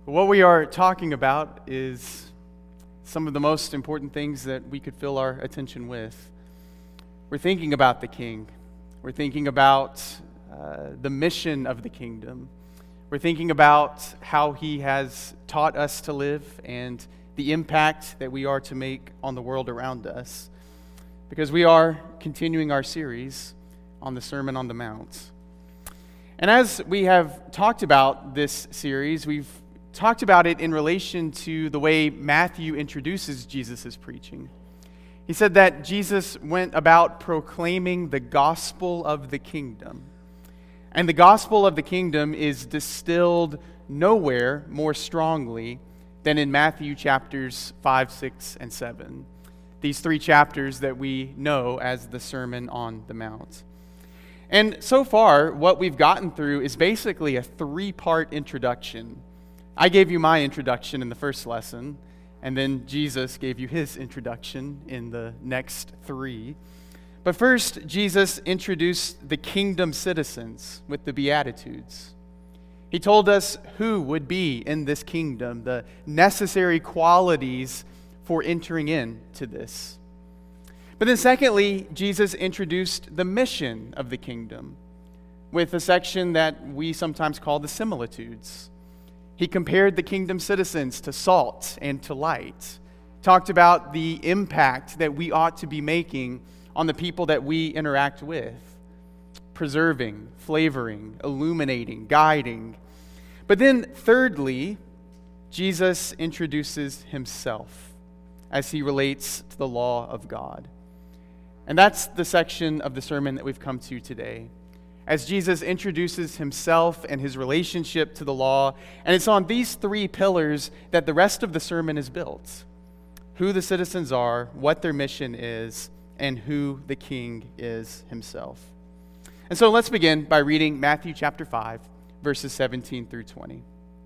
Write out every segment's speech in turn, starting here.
What we are talking about is some of the most important things that we could fill our attention with. We're thinking about the King. We're thinking about the mission of the kingdom. We're thinking about how he has taught us to live and the impact that we are to make on the world around us. Because we are continuing our series on the Sermon on the Mount. And as we have talked about this series, we've talked about it in relation to the way Matthew introduces Jesus' preaching. He said that Jesus went about proclaiming the gospel of the kingdom. And the gospel of the kingdom is distilled nowhere more strongly than in Matthew chapters 5, 6, and 7. These three chapters that we know as the Sermon on the Mount. And so far, what we've gotten through is basically a three-part introduction. I gave you my introduction in the first lesson, and then Jesus gave you his introduction in the next three. But first, Jesus introduced the kingdom citizens with the Beatitudes. He told us who would be in this kingdom, the necessary qualities for entering into this. But then secondly, Jesus introduced the mission of the kingdom with a section that we sometimes call the similitudes. He compared the kingdom citizens to salt and to light, talked about the impact that we ought to be making on the people that we interact with, preserving, flavoring, illuminating, guiding. But then thirdly, Jesus introduces himself as he relates to the law of God. And that's the section of the sermon that we've come to today, as Jesus introduces himself and his relationship to the law. And it's on these three pillars that the rest of the sermon is built: who the citizens are, what their mission is, and who the king is himself. And so let's begin by reading Matthew chapter 5, verses 17 through 20.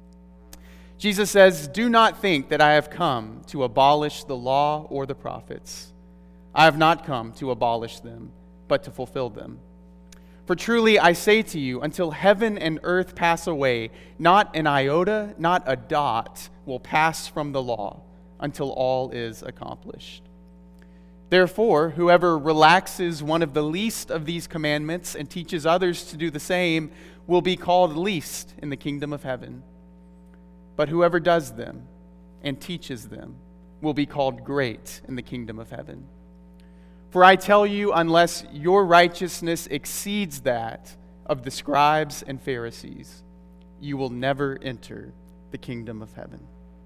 Jesus says, "Do not think that I have come to abolish the law or the prophets. I have not come to abolish them, but to fulfill them. For truly I say to you, until heaven and earth pass away, not an iota, not a dot will pass from the law until all is accomplished. Therefore, whoever relaxes one of the least of these commandments and teaches others to do the same will be called least in the kingdom of heaven. But whoever does them and teaches them will be called great in the kingdom of heaven. For I tell you, unless your righteousness exceeds that of the scribes and Pharisees, you will never enter the kingdom of heaven."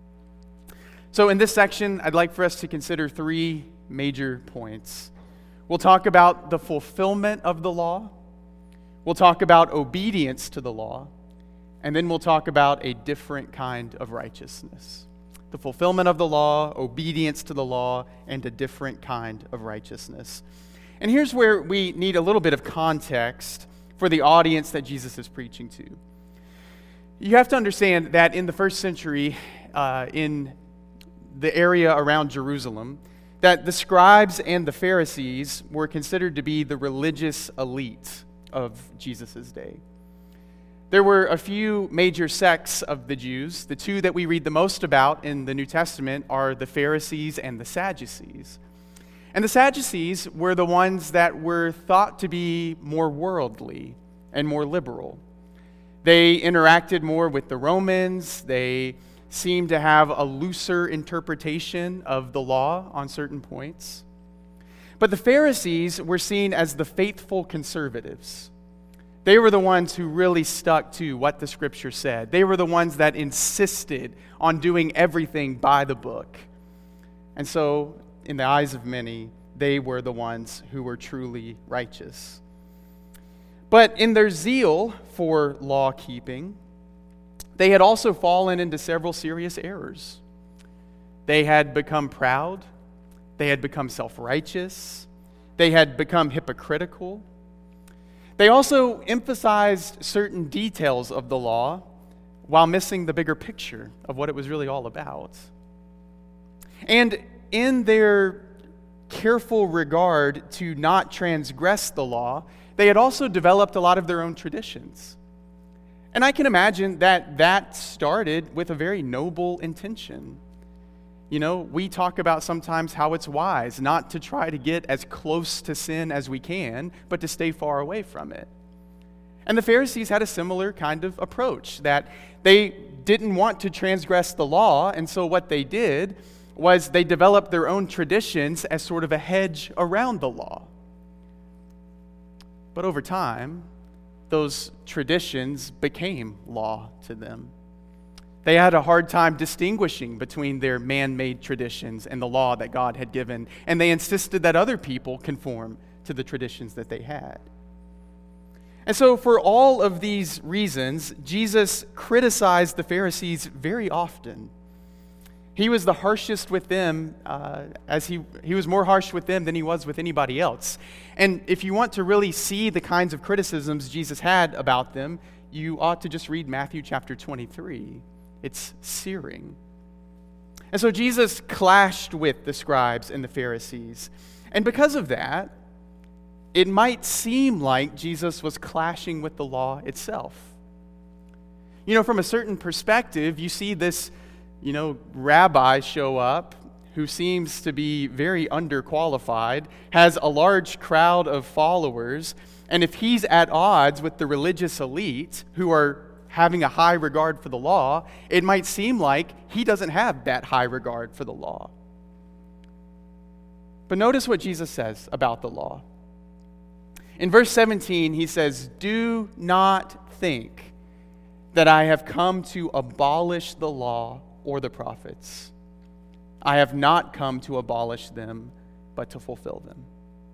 So in this section, I'd like for us to consider three major points. We'll talk about the fulfillment of the law. We'll talk about obedience to the law. And then we'll talk about a different kind of righteousness. The fulfillment of the law, obedience to the law, and a different kind of righteousness. And here's where we need a little bit of context for the audience that Jesus is preaching to. You have to understand that in the first century, in the area around Jerusalem, that the scribes and the Pharisees were considered to be the religious elite of Jesus' day. There were a few major sects of the Jews. The two that we read the most about in the New Testament are the Pharisees and the Sadducees. And the Sadducees were the ones that were thought to be more worldly and more liberal. They interacted more with the Romans. They seemed to have a looser interpretation of the law on certain points. But the Pharisees were seen as the faithful conservatives. They were the ones who really stuck to what the Scripture said. They were the ones that insisted on doing everything by the book. And so, in the eyes of many, they were the ones who were truly righteous. But in their zeal for law-keeping, they had also fallen into several serious errors. They had become proud. They had become self-righteous. They had become hypocritical. They also emphasized certain details of the law while missing the bigger picture of what it was really all about. And in their careful regard to not transgress the law, they had also developed a lot of their own traditions. And I can imagine that started with a very noble intention. We talk about sometimes how it's wise not to try to get as close to sin as we can, but to stay far away from it. And the Pharisees had a similar kind of approach, that they didn't want to transgress the law, and so what they did was they developed their own traditions as sort of a hedge around the law. But over time, those traditions became law to them. They had a hard time distinguishing between their man-made traditions and the law that God had given, and they insisted that other people conform to the traditions that they had. And so for all of these reasons, Jesus criticized the Pharisees very often. He was the harshest with them, as he was more harsh with them than he was with anybody else. And if you want to really see the kinds of criticisms Jesus had about them, you ought to just read Matthew chapter 23. It's searing. And so Jesus clashed with the scribes and the Pharisees. And because of that, it might seem like Jesus was clashing with the law itself. From a certain perspective, you see this, rabbi show up who seems to be very underqualified, has a large crowd of followers, and if he's at odds with the religious elite who are having a high regard for the law, it might seem like he doesn't have that high regard for the law. But notice what Jesus says about the law. In verse 17, he says, "Do not think that I have come to abolish the law or the prophets. I have not come to abolish them, but to fulfill them."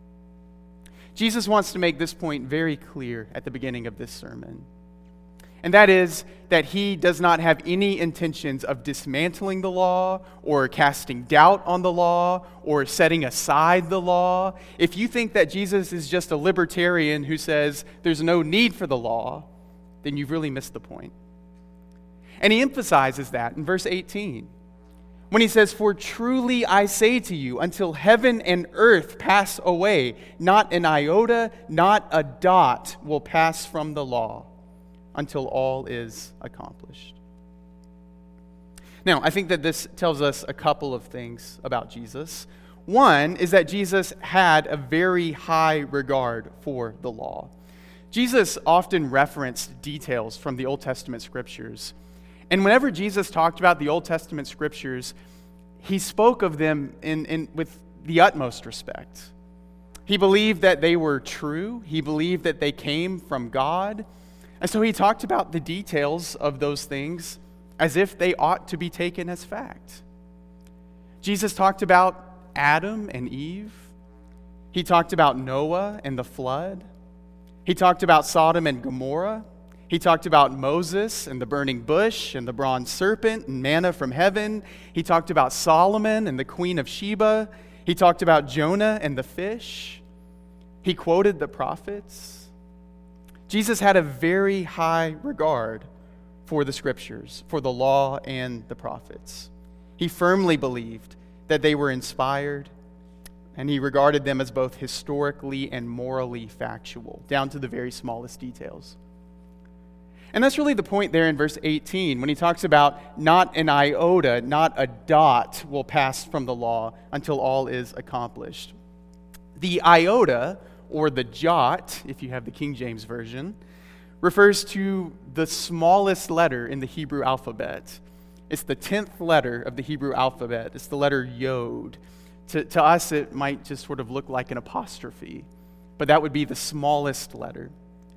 Jesus wants to make this point very clear at the beginning of this sermon. And that is that he does not have any intentions of dismantling the law or casting doubt on the law or setting aside the law. If you think that Jesus is just a libertarian who says there's no need for the law, then you've really missed the point. And he emphasizes that in verse 18 when he says, "For truly I say to you, until heaven and earth pass away, not an iota, not a dot will pass from the law, until all is accomplished." Now, I think that this tells us a couple of things about Jesus. One is that Jesus had a very high regard for the law. Jesus often referenced details from the Old Testament scriptures. And whenever Jesus talked about the Old Testament scriptures, he spoke of them with the utmost respect. He believed that they were true. He believed that they came from God. And so he talked about the details of those things as if they ought to be taken as fact. Jesus talked about Adam and Eve. He talked about Noah and the flood. He talked about Sodom and Gomorrah. He talked about Moses and the burning bush and the bronze serpent and manna from heaven. He talked about Solomon and the Queen of Sheba. He talked about Jonah and the fish. He quoted the prophets. Jesus had a very high regard for the scriptures, for the law and the prophets. He firmly believed that they were inspired, and he regarded them as both historically and morally factual, down to the very smallest details. And that's really the point there in verse 18, when he talks about not an iota, not a dot will pass from the law until all is accomplished. The iota, or the jot, if you have the King James Version, refers to the smallest letter in the Hebrew alphabet. It's the 10th letter of the Hebrew alphabet. It's the letter Yod. To us, it might just sort of look like an apostrophe, but that would be the smallest letter.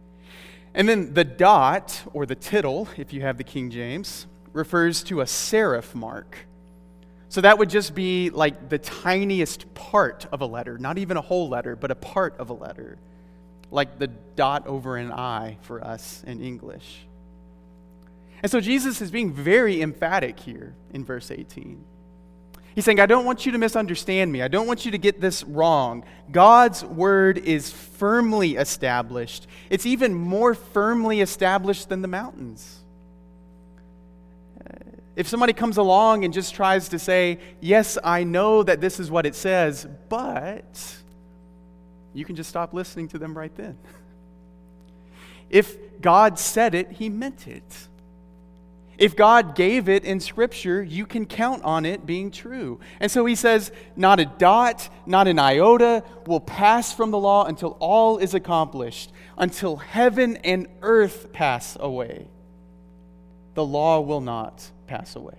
And then the dot, or the tittle, if you have the King James, refers to a serif mark. So that would just be like the tiniest part of a letter, not even a whole letter, but a part of a letter, like the dot over an I for us in English. And so Jesus is being very emphatic here in verse 18. He's saying, I don't want you to misunderstand me. I don't want you to get this wrong. God's word is firmly established. It's even more firmly established than the mountains. If somebody comes along and just tries to say, yes, I know that this is what it says, but you can just stop listening to them right then. If God said it, he meant it. If God gave it in Scripture, you can count on it being true. And so he says, not a dot, not an iota will pass from the law until all is accomplished, until heaven and earth pass away. The law will not pass away.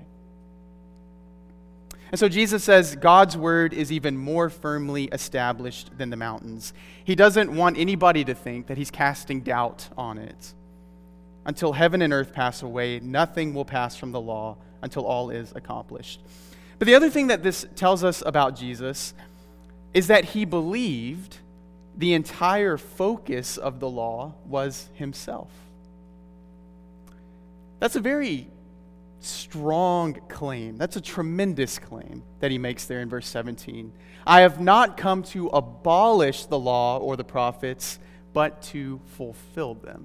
And so Jesus says God's word is even more firmly established than the mountains. He doesn't want anybody to think that he's casting doubt on it. Until heaven and earth pass away, nothing will pass from the law until all is accomplished. But the other thing that this tells us about Jesus is that he believed the entire focus of the law was himself. That's a very strong claim. That's a tremendous claim that he makes there in verse 17. I have not come to abolish the law or the prophets, but to fulfill them.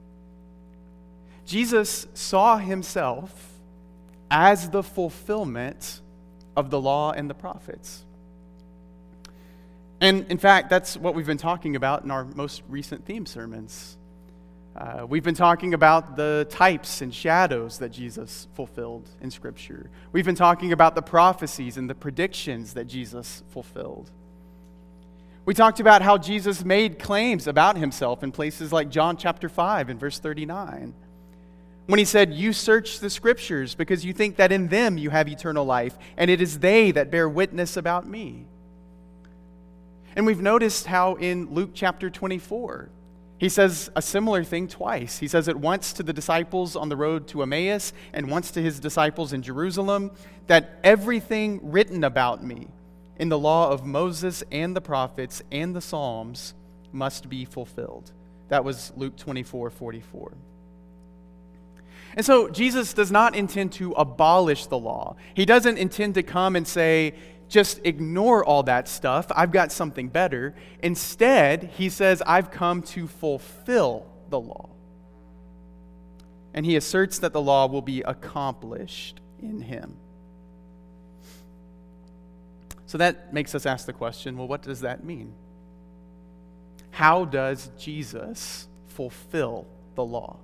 Jesus saw himself as the fulfillment of the law and the prophets. And in fact, that's what we've been talking about in our most recent theme sermons. We've been talking about the types and shadows that Jesus fulfilled in Scripture. We've been talking about the prophecies and the predictions that Jesus fulfilled. We talked about how Jesus made claims about himself in places like John chapter 5 and verse 39. When he said, you search the Scriptures because you think that in them you have eternal life, and it is they that bear witness about me. And we've noticed how in Luke chapter 24, he says a similar thing twice. He says it once to the disciples on the road to Emmaus and once to his disciples in Jerusalem, that everything written about me in the law of Moses and the prophets and the Psalms must be fulfilled. That was Luke 24:44. And so Jesus does not intend to abolish the law. He doesn't intend to come and say, just ignore all that stuff. I've got something better. Instead, he says, I've come to fulfill the law. And he asserts that the law will be accomplished in him. So that makes us ask the question, well, what does that mean? How does Jesus fulfill the law?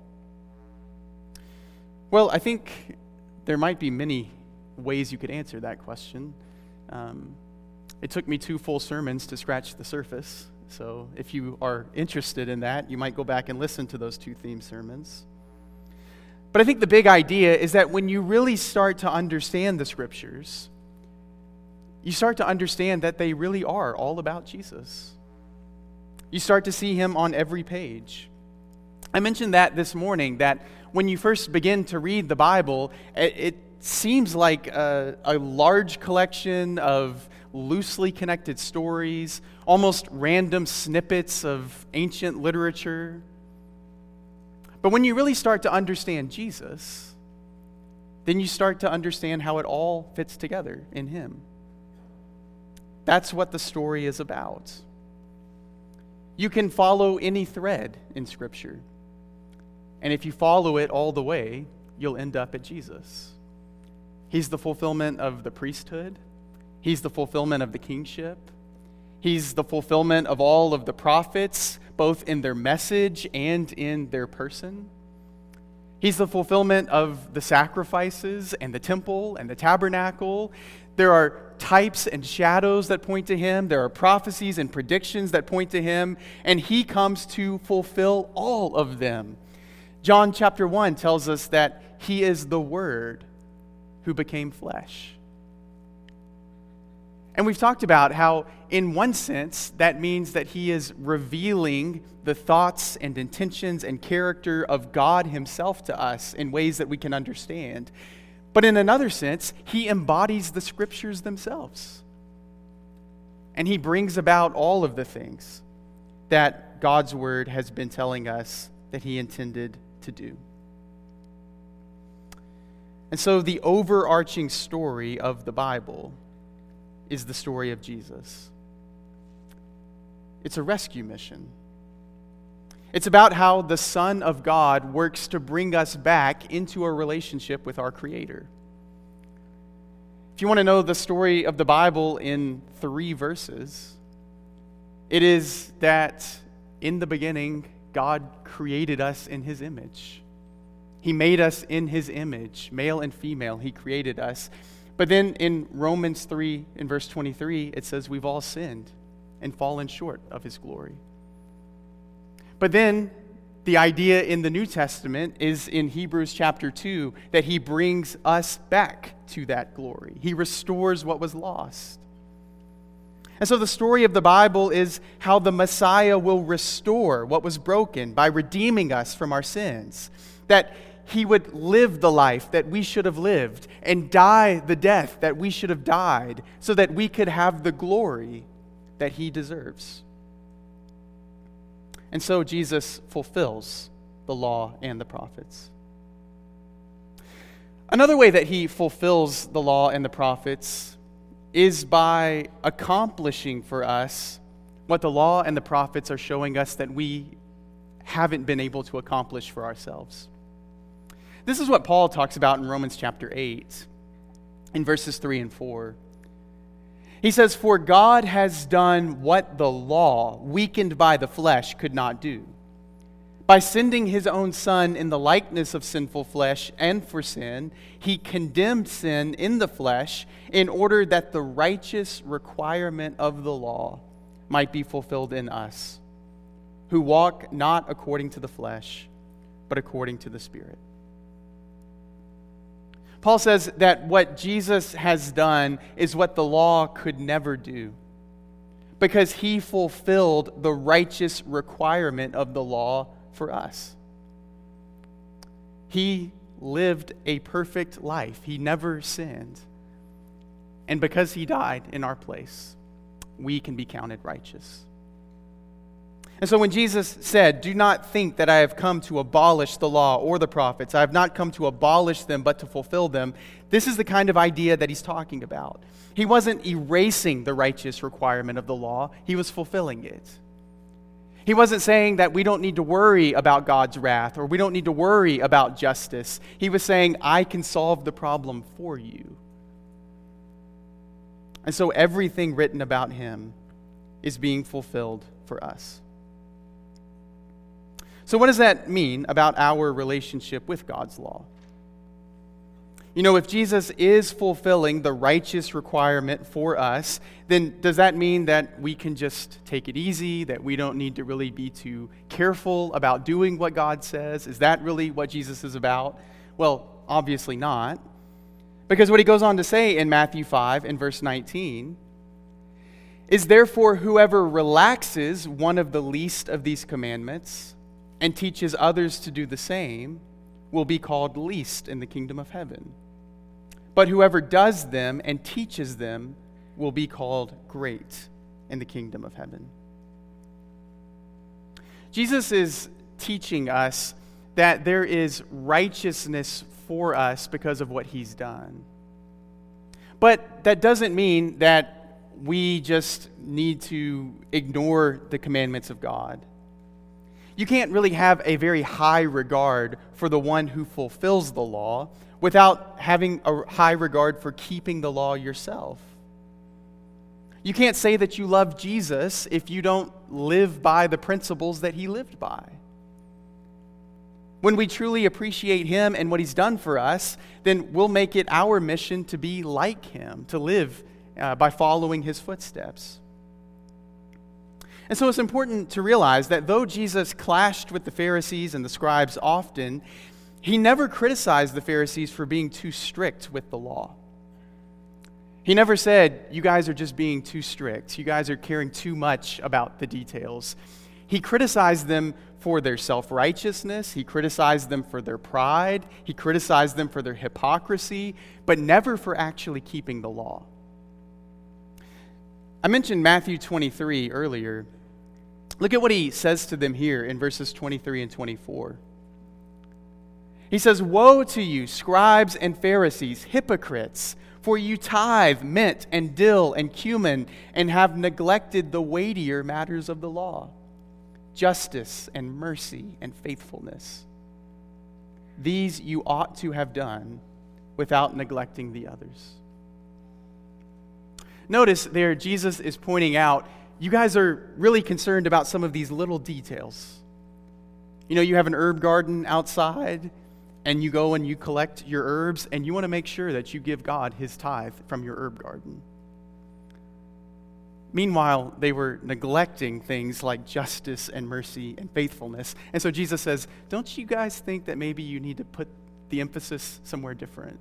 Well, I think there might be many ways you could answer that question. It took me 2 full sermons to scratch the surface. So if you are interested in that, you might go back and listen to those 2 theme sermons. But I think the big idea is that when you really start to understand the Scriptures, you start to understand that they really are all about Jesus. You start to see him on every page. I mentioned that this morning, that when you first begin to read the Bible, it seems like a large collection of loosely connected stories, almost random snippets of ancient literature. But when you really start to understand Jesus, then you start to understand how it all fits together in him. That's what the story is about. You can follow any thread in Scripture. And if you follow it all the way, you'll end up at Jesus. He's the fulfillment of the priesthood. He's the fulfillment of the kingship. He's the fulfillment of all of the prophets, both in their message and in their person. He's the fulfillment of the sacrifices and the temple and the tabernacle. There are types and shadows that point to him. There are prophecies and predictions that point to him. And he comes to fulfill all of them. John chapter 1 tells us that he is the Word who became flesh. And we've talked about how, in one sense, that means that he is revealing the thoughts and intentions and character of God himself to us in ways that we can understand. But in another sense, he embodies the Scriptures themselves. And he brings about all of the things that God's Word has been telling us that he intended to do. And so the overarching story of the Bible is the story of Jesus. It's a rescue mission. It's about how the Son of God works to bring us back into a relationship with our Creator. If you want to know the story of the Bible in 3 verses, it is that in the beginning, God created us in his image. He made us in his image, male and female. He created us. But then in Romans 3, in verse 23, it says we've all sinned and fallen short of his glory. But then the idea in the New Testament is in Hebrews chapter 2 that he brings us back to that glory. He restores what was lost. And so the story of the Bible is how the Messiah will restore what was broken by redeeming us from our sins. That he would live the life that we should have lived and die the death that we should have died so that we could have the glory that he deserves. And so Jesus fulfills the law and the prophets. Another way that he fulfills the law and the prophets is by accomplishing for us what the law and the prophets are showing us that we haven't been able to accomplish for ourselves. This is what Paul talks about in Romans chapter 8, in verses 3 and 4. He says, "For God has done what the law, weakened by the flesh, could not do. By sending his own Son in the likeness of sinful flesh and for sin, he condemned sin in the flesh in order that the righteous requirement of the law might be fulfilled in us, who walk not according to the flesh, but according to the Spirit." Paul says that what Jesus has done is what the law could never do, because he fulfilled the righteous requirement of the law for us. He lived a perfect life. He never sinned. And because he died in our place, we can be counted righteous. And so when Jesus said, "Do not think that I have come to abolish the law or the prophets. I have not come to abolish them, but to fulfill them," this is the kind of idea that he's talking about. He wasn't erasing the righteous requirement of the law. He was fulfilling it. He wasn't saying that we don't need to worry about God's wrath or we don't need to worry about justice. He was saying, I can solve the problem for you. And so everything written about him is being fulfilled for us. So what does that mean about our relationship with God's law? You know, if Jesus is fulfilling the righteous requirement for us, then does that mean that we can just take it easy, that we don't need to really be too careful about doing what God says? Is that really what Jesus is about? Well, obviously not. Because what he goes on to say in Matthew 5 and verse 19 is, "Therefore, whoever relaxes one of the least of these commandments and teaches others to do the same will be called least in the kingdom of heaven. But whoever does them and teaches them will be called great in the kingdom of heaven." Jesus is teaching us that there is righteousness for us because of what he's done. But that doesn't mean that we just need to ignore the commandments of God. You can't really have a very high regard for the one who fulfills the law without having a high regard for keeping the law yourself. You can't say that you love Jesus if you don't live by the principles that he lived by. When we truly appreciate him and what he's done for us, then we'll make it our mission to be like him, to live by following his footsteps. And so it's important to realize that though Jesus clashed with the Pharisees and the scribes often, he never criticized the Pharisees for being too strict with the law. He never said, "You guys are just being too strict. You guys are caring too much about the details." He criticized them for their self-righteousness. He criticized them for their pride. He criticized them for their hypocrisy, but never for actually keeping the law. I mentioned Matthew 23 earlier. Look at what he says to them here in verses 23 and 24. He says, "Woe to you, scribes and Pharisees, hypocrites, for you tithe mint and dill and cumin and have neglected the weightier matters of the law, justice and mercy and faithfulness. These you ought to have done without neglecting the others." Notice there, Jesus is pointing out, you guys are really concerned about some of these little details. You know, you have an herb garden outside, and you go and you collect your herbs, and you want to make sure that you give God his tithe from your herb garden. Meanwhile, they were neglecting things like justice and mercy and faithfulness. And so Jesus says, don't you guys think that maybe you need to put the emphasis somewhere different?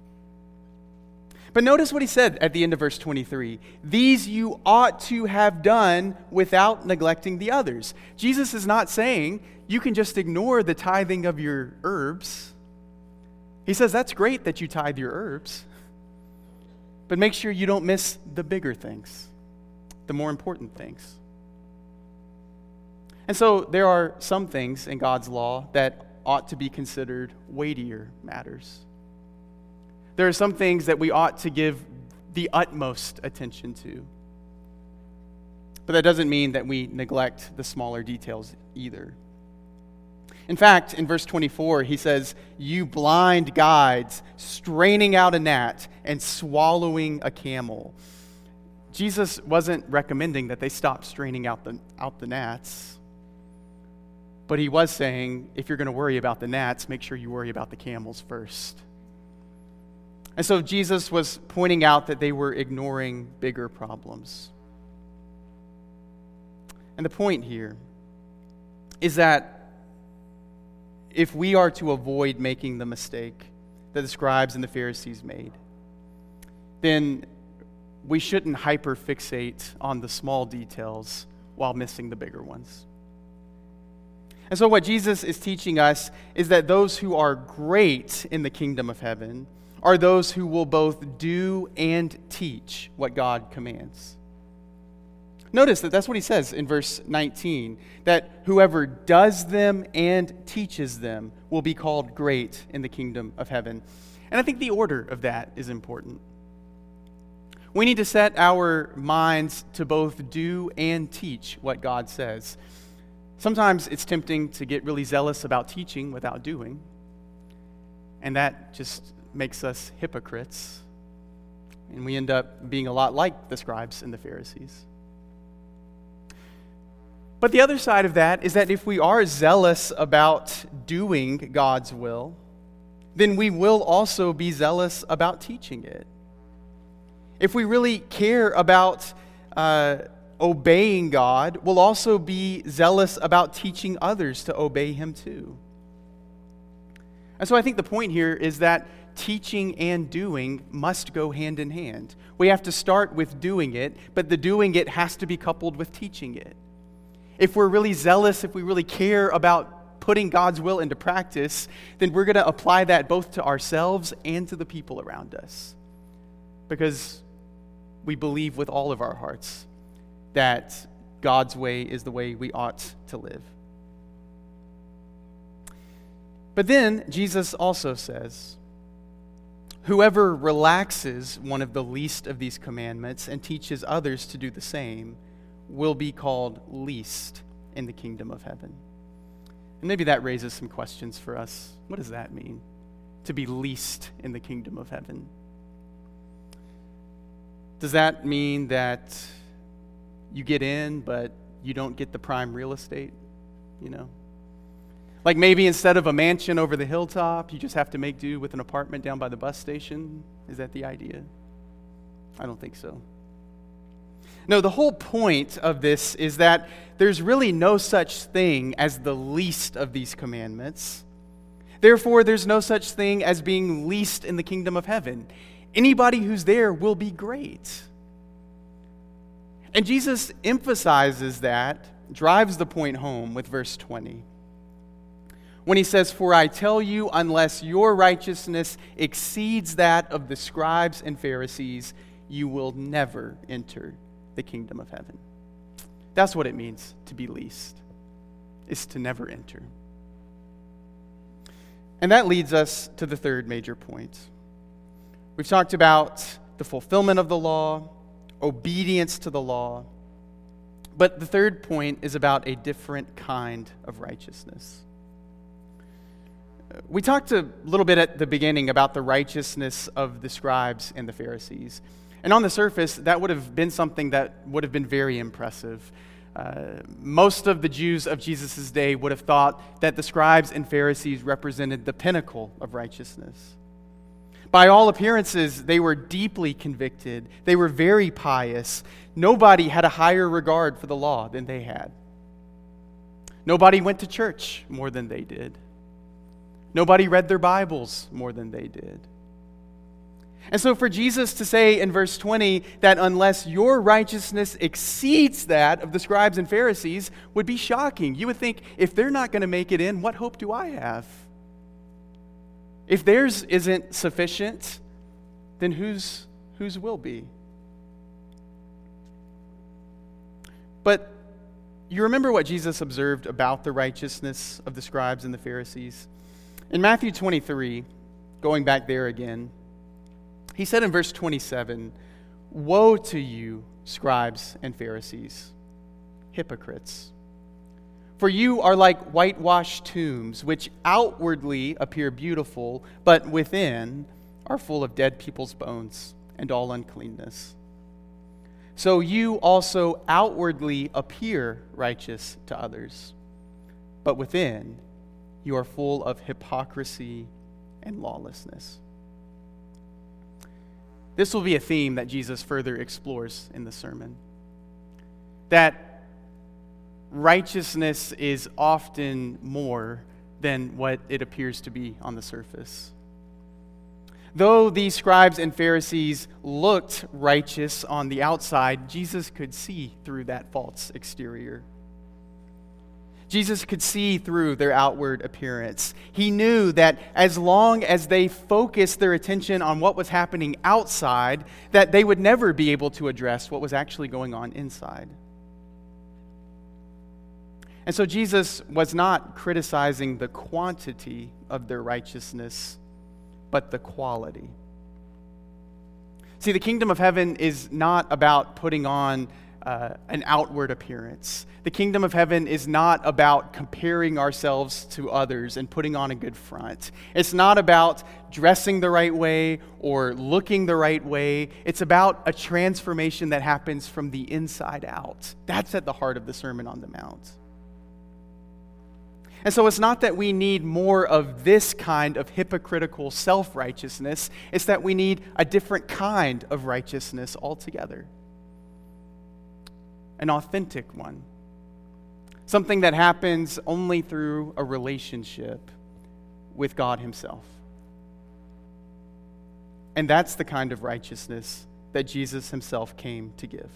But notice what he said at the end of verse 23. These you ought to have done without neglecting the others. Jesus is not saying you can just ignore the tithing of your herbs. He says that's great that you tithe your herbs, but make sure you don't miss the bigger things, the more important things. And so there are some things in God's law that ought to be considered weightier matters. There are some things that we ought to give the utmost attention to. But that doesn't mean that we neglect the smaller details either. In fact, in verse 24, he says, you blind guides, straining out a gnat and swallowing a camel. Jesus wasn't recommending that they stop straining out the gnats. But he was saying, if you're going to worry about the gnats, make sure you worry about the camels first. And so Jesus was pointing out that they were ignoring bigger problems. And the point here is that if we are to avoid making the mistake that the scribes and the Pharisees made, then we shouldn't hyperfixate on the small details while missing the bigger ones. And so what Jesus is teaching us is that those who are great in the kingdom of heaven are those who will both do and teach what God commands. Notice that that's what he says in verse 19, that whoever does them and teaches them will be called great in the kingdom of heaven. And I think the order of that is important. We need to set our minds to both do and teach what God says. Sometimes it's tempting to get really zealous about teaching without doing, and that just makes us hypocrites, and we end up being a lot like the scribes and the Pharisees. But the other side of that is that if we are zealous about doing God's will, then we will also be zealous about teaching it. If we really care about obeying God, we'll also be zealous about teaching others to obey him too. And so I think the point here is that teaching and doing must go hand in hand. We have to start with doing it, but the doing it has to be coupled with teaching it. If we're really zealous, if we really care about putting God's will into practice, then we're going to apply that both to ourselves and to the people around us. Because we believe with all of our hearts that God's way is the way we ought to live. But then Jesus also says, whoever relaxes one of the least of these commandments and teaches others to do the same will be called least in the kingdom of heaven. And maybe that raises some questions for us. What does that mean, to be least in the kingdom of heaven? Does that mean that you get in, but you don't get the prime real estate, you know? Like maybe instead of a mansion over the hilltop, you just have to make do with an apartment down by the bus station? Is that the idea? I don't think so. No, the whole point of this is that there's really no such thing as the least of these commandments. Therefore, there's no such thing as being least in the kingdom of heaven. Anybody who's there will be great. And Jesus emphasizes that, drives the point home with verse 20. When he says, "For I tell you, unless your righteousness exceeds that of the scribes and Pharisees, you will never enter the kingdom of heaven." That's what it means to be least, is to never enter. And that leads us to the third major point. We've talked about the fulfillment of the law, obedience to the law, but the third point is about a different kind of righteousness. We talked a little bit at the beginning about the righteousness of the scribes and the Pharisees. And on the surface, that would have been something that would have been very impressive. Most of the Jews of Jesus' day would have thought that the scribes and Pharisees represented the pinnacle of righteousness. By all appearances, they were deeply convicted. They were very pious. Nobody had a higher regard for the law than they had. Nobody went to church more than they did. Nobody read their Bibles more than they did. And so for Jesus to say in verse 20 that unless your righteousness exceeds that of the scribes and Pharisees would be shocking. You would think, if they're not going to make it in, what hope do I have? If theirs isn't sufficient, then whose will be? But you remember what Jesus observed about the righteousness of the scribes and the Pharisees? In Matthew 23, going back there again, he said in verse 27, "Woe to you, scribes and Pharisees, hypocrites! For you are like whitewashed tombs, which outwardly appear beautiful, but within are full of dead people's bones and all uncleanness. So you also outwardly appear righteous to others, but within you are full of hypocrisy and lawlessness." This will be a theme that Jesus further explores in the sermon. That righteousness is often more than what it appears to be on the surface. Though these scribes and Pharisees looked righteous on the outside, Jesus could see through that false exterior. Jesus could see through their outward appearance. He knew that as long as they focused their attention on what was happening outside, that they would never be able to address what was actually going on inside. And so Jesus was not criticizing the quantity of their righteousness, but the quality. See, the kingdom of heaven is not about putting on an outward appearance. The kingdom of heaven is not about comparing ourselves to others and putting on a good front. It's not about dressing the right way or looking the right way. It's about a transformation that happens from the inside out. That's at the heart of the Sermon on the Mount. And so it's not that we need more of this kind of hypocritical self-righteousness. It's that we need a different kind of righteousness altogether. An authentic one. Something that happens only through a relationship with God Himself. And that's the kind of righteousness that Jesus Himself came to give.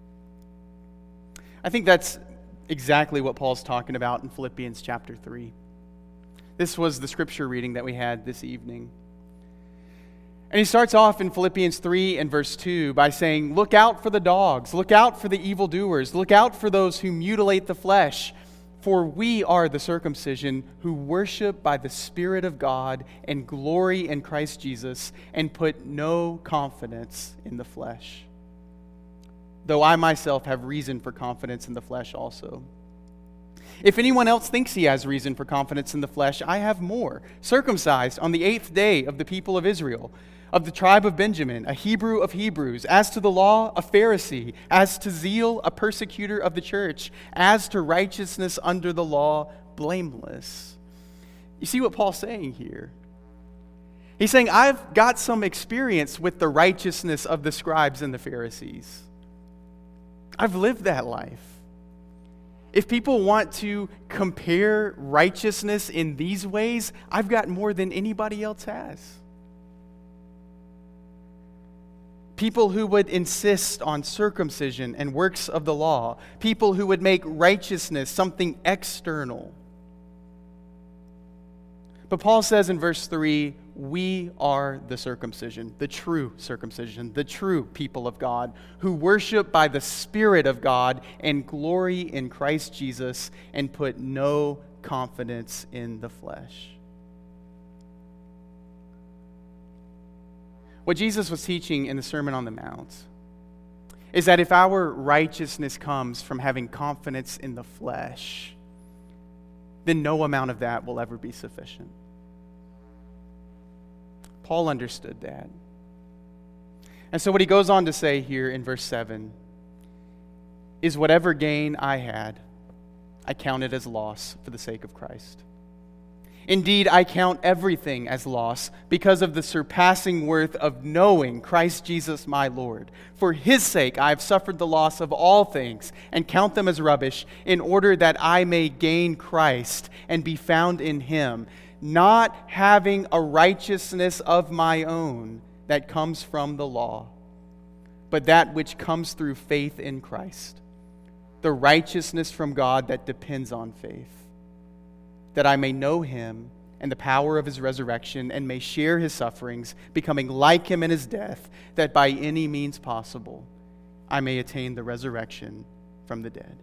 I think that's exactly what Paul's talking about in Philippians chapter 3. This was the scripture reading that we had this evening. And he starts off in Philippians 3 and verse 2 by saying, "Look out for the dogs, look out for the evildoers, look out for those who mutilate the flesh, for we are the circumcision who worship by the Spirit of God and glory in Christ Jesus and put no confidence in the flesh. Though I myself have reason for confidence in the flesh also. If anyone else thinks he has reason for confidence in the flesh, I have more. Circumcised on the 8th day of the people of Israel, of the tribe of Benjamin, a Hebrew of Hebrews, as to the law, a Pharisee, as to zeal, a persecutor of the church, as to righteousness under the law, blameless." You see what Paul's saying here? He's saying, I've got some experience with the righteousness of the scribes and the Pharisees. I've lived that life. If people want to compare righteousness in these ways, I've got more than anybody else has. People who would insist on circumcision and works of the law. People who would make righteousness something external. But Paul says in verse 3, we are the circumcision, the true people of God, who worship by the Spirit of God and glory in Christ Jesus and put no confidence in the flesh. What Jesus was teaching in the Sermon on the Mount is that if our righteousness comes from having confidence in the flesh, then no amount of that will ever be sufficient. Paul understood that. And so what he goes on to say here in verse 7 is whatever gain I had, I count it as loss for the sake of Christ. Indeed, I count everything as loss because of the surpassing worth of knowing Christ Jesus my Lord. For his sake I have suffered the loss of all things and count them as rubbish, in order that I may gain Christ and be found in him, not having a righteousness of my own that comes from the law, but that which comes through faith in Christ, the righteousness from God that depends on faith, that I may know him and the power of his resurrection, and may share his sufferings, becoming like him in his death, that by any means possible I may attain the resurrection from the dead.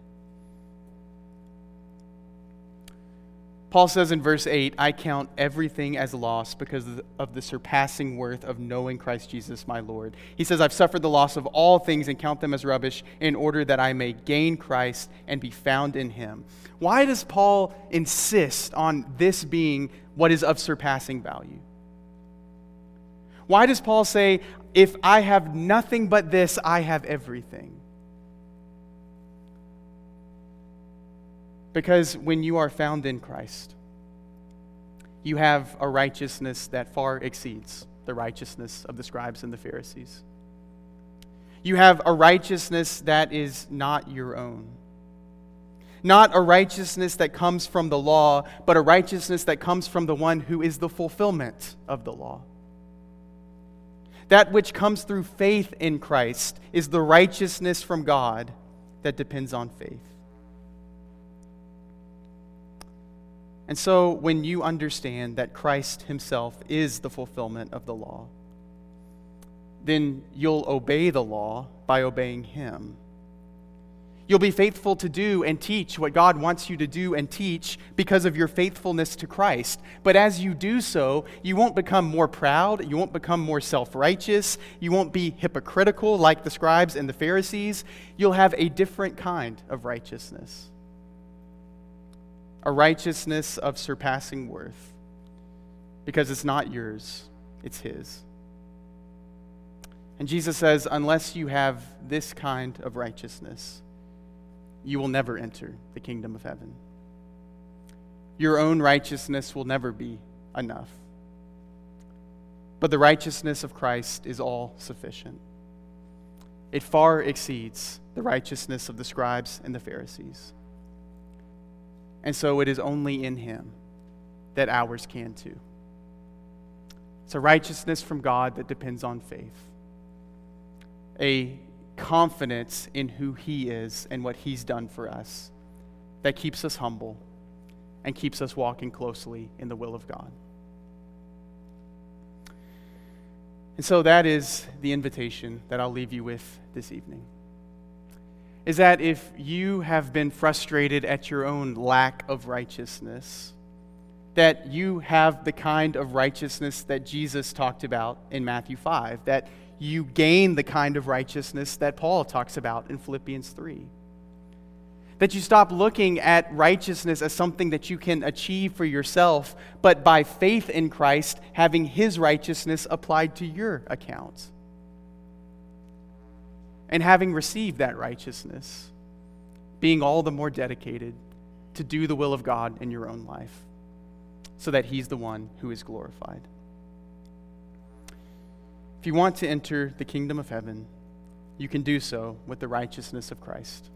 Paul says in verse 8, I count everything as loss because of the surpassing worth of knowing Christ Jesus my Lord. He says, I've suffered the loss of all things and count them as rubbish in order that I may gain Christ and be found in him. Why does Paul insist on this being what is of surpassing value? Why does Paul say, if I have nothing but this, I have everything? Because when you are found in Christ, you have a righteousness that far exceeds the righteousness of the scribes and the Pharisees. You have a righteousness that is not your own. Not a righteousness that comes from the law, but a righteousness that comes from the one who is the fulfillment of the law. That which comes through faith in Christ is the righteousness from God that depends on faith. And so when you understand that Christ himself is the fulfillment of the law, then you'll obey the law by obeying him. You'll be faithful to do and teach what God wants you to do and teach because of your faithfulness to Christ. But as you do so, you won't become more proud, you won't become more self-righteous, you won't be hypocritical like the scribes and the Pharisees. You'll have a different kind of righteousness. A righteousness of surpassing worth, because it's not yours, it's his. And Jesus says, unless you have this kind of righteousness, you will never enter the kingdom of heaven. Your own righteousness will never be enough. But the righteousness of Christ is all sufficient. It far exceeds the righteousness of the scribes and the Pharisees. And so it is only in him that ours can too. It's a righteousness from God that depends on faith. A confidence in who he is and what he's done for us that keeps us humble and keeps us walking closely in the will of God. And so that is the invitation that I'll leave you with this evening. Is that if you have been frustrated at your own lack of righteousness, that you have the kind of righteousness that Jesus talked about in Matthew 5, that you gain the kind of righteousness that Paul talks about in Philippians 3. That you stop looking at righteousness as something that you can achieve for yourself, but by faith in Christ, having his righteousness applied to your account. And having received that righteousness, being all the more dedicated to do the will of God in your own life, so that he's the one who is glorified. If you want to enter the kingdom of heaven, you can do so with the righteousness of Christ.